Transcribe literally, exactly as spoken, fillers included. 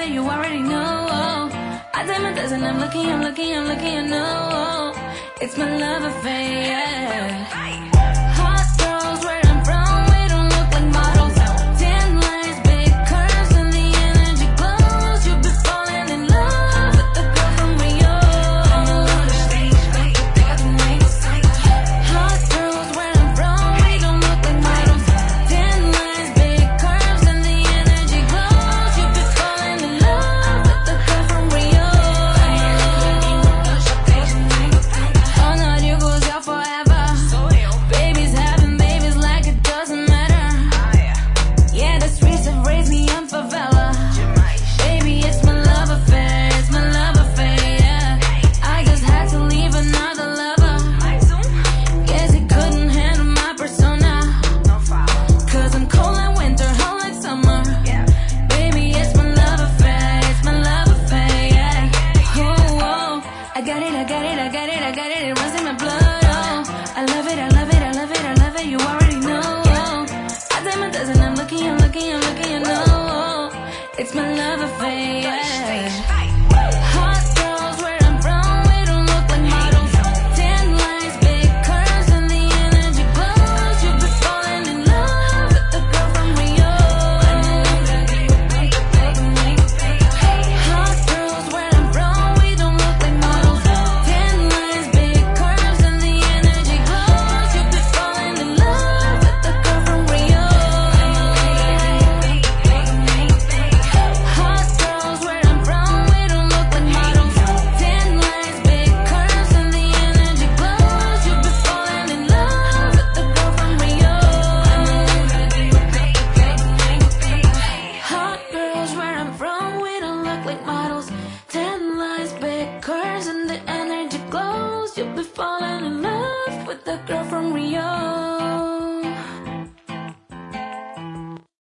you already know. I did my best and I'm looking, I'm looking, I'm looking, you know. It's my love affair. Hot girls where I'm from, we don't look like models. Tan lines, big curves, and the energy glows. You'll be falling in love with the girl from Rio. Hot girls where I'm from, we don't look like models. Tan lines, big curves, and the energy glows. You'll be falling in love with the girl from Rio. All night you goes out forever. Babies having babies like it doesn't matter. Yeah, the streets have raised me on favela. Baby, it's my love affair, it's my love affair, yeah. I just had to leave another lover. Guess he couldn't handle my persona. Cause I'm cold like winter, hot like summer. Baby, it's my love affair, it's my love affair, yeah. Oh, oh, I got it, I got it, I got it, I got it, it runs in my blood, oh. I love it, I love it, I love it, I love it, you already know. I did my best and I'm looking, I'm looking, I'm looking, you know. It's my love affair, yeah. Hot girls where I'm from, we don't look like models. Tan lines, big curves, and the energy glows. You'll be falling in love with the girl from Rio. Hot girls where I'm from, we don't look like models. Tan lines, big curves, and the energy glows. You'll be falling in love with the girl from Rio. Hot girls where I'm from, we don't look like models. Tan lines, big curves, and the energy glows. You'll be falling in love with the girl from Rio. Hot girls where I'm from, we don't look like models. Tan lines, big curves, and the energy glows. You'll be falling